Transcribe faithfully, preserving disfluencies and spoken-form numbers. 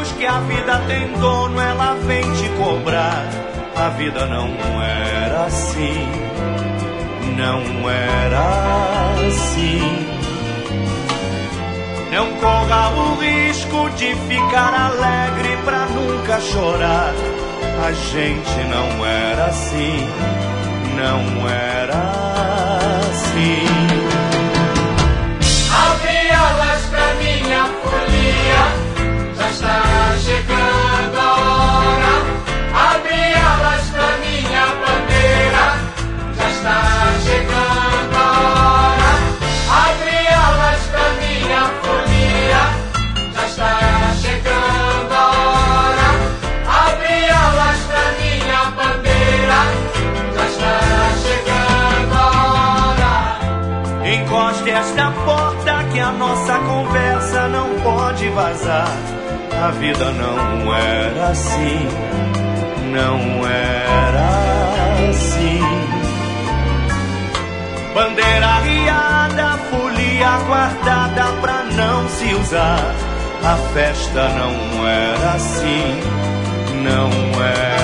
depois que a vida tem dono, ela vem te cobrar. A vida não era assim, não era assim. Não corra o risco de ficar alegre pra nunca chorar. A gente não era assim, não era assim. Abre alas pra minha folia, já está chegando a hora. Abre alas pra minha bandeira, já está chegando a hora. Abre alas pra minha folia, já está chegando a hora. Abre alas pra minha bandeira, já está chegando a hora. Encoste esta porta que a nossa conversa não pode vazar. A vida não era assim, não era assim. Bandeira arriada, folia guardada pra não se usar. A festa não era assim, não era